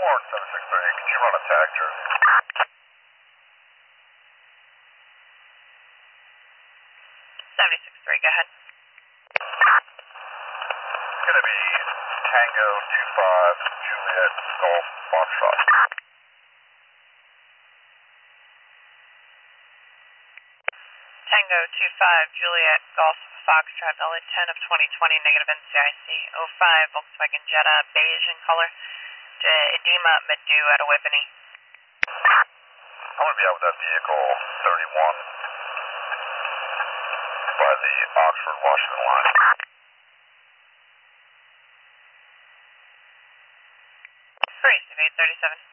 Warren 763, could you run a tag jersey? 763, go ahead. It's going to be Tango 25 Juliet Golf Foxtrot. Tango 25 Juliet Golf Foxtrot, LA 10 of 2020, negative NCIC, 05 Volkswagen Jetta, beige in color, to Edema Medu at Whippany. I'm going to be out with that vehicle 31 by the Oxford, Washington line. Great, 837.